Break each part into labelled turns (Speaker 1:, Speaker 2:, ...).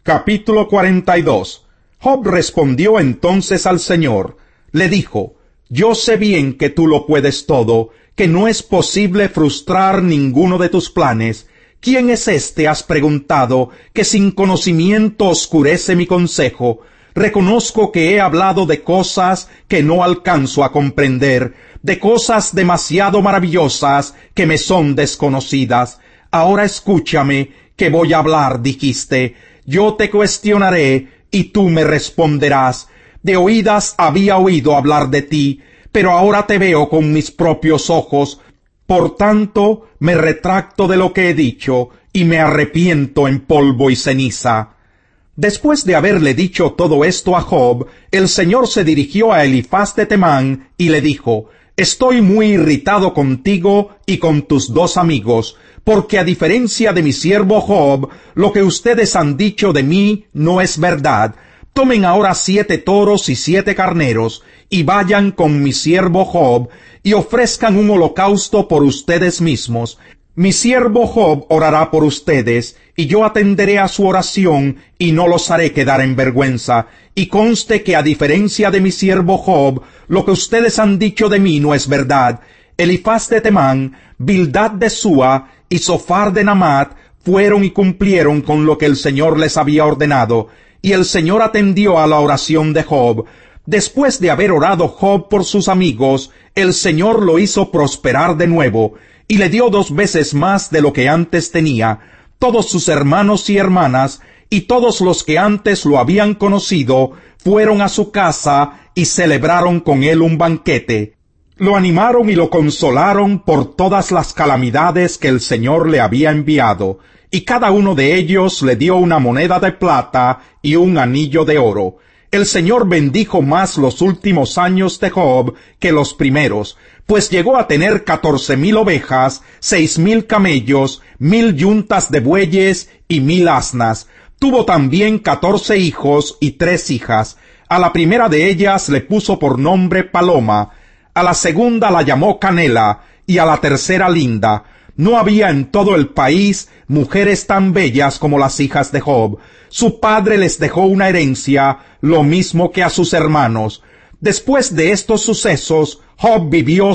Speaker 1: Capítulo 42. Job respondió entonces al Señor. Le dijo: Yo sé bien que tú lo puedes todo, que no es posible frustrar ninguno de tus planes. ¿Quién es este, has preguntado, que sin conocimiento oscurece mi consejo? Reconozco que he hablado de cosas que no alcanzo a comprender, de cosas demasiado maravillosas que me son desconocidas. Ahora escúchame, que voy a hablar, dijiste. Yo te cuestionaré, y tú me responderás. De oídas había oído hablar de ti, pero ahora te veo con mis propios ojos. Por tanto, me retracto de lo que he dicho, y me arrepiento en polvo y ceniza. Después de haberle dicho todo esto a Job, el Señor se dirigió a Elifaz de Temán y le dijo: Estoy muy irritado contigo y con tus dos amigos, porque a diferencia de mi siervo Job, lo que ustedes han dicho de mí no es verdad. Tomen ahora 7 toros y 7 carneros, y vayan con mi siervo Job, y ofrezcan un holocausto por ustedes mismos. Mi siervo Job orará por ustedes, y yo atenderé a su oración, y no los haré quedar en vergüenza. Y conste que a diferencia de mi siervo Job, lo que ustedes han dicho de mí no es verdad. Elifaz de Temán, Bildad de Súa y Zophar de Namat fueron y cumplieron con lo que el Señor les había ordenado, y el Señor atendió a la oración de Job. Después de haber orado Job por sus amigos, el Señor lo hizo prosperar de nuevo, y le dio 2 veces más de lo que antes tenía. Todos sus hermanos y hermanas, y todos los que antes lo habían conocido, fueron a su casa y celebraron con él un banquete. Lo animaron y lo consolaron por todas las calamidades que el Señor le había enviado, y cada uno de ellos le dio una moneda de plata y un anillo de oro. El Señor bendijo más los últimos años de Job que los primeros, pues llegó a tener 14,000 ovejas, 6,000 camellos, 1,000 yuntas de bueyes y 1,000 asnas. Tuvo también 14 hijos y 3 hijas. A la primera de ellas le puso por nombre Paloma, a la segunda la llamó Canela, y a la tercera Linda. No había en todo el país mujeres tan bellas como las hijas de Job. Su padre les dejó una herencia, lo mismo que a sus hermanos. Después de estos sucesos, Job vivió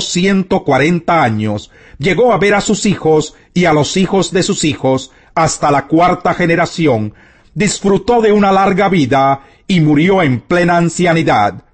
Speaker 1: 140 años. Llegó a ver a sus hijos y a los hijos de sus hijos, hasta la 4ª generación. Disfrutó de una larga vida y murió en plena ancianidad.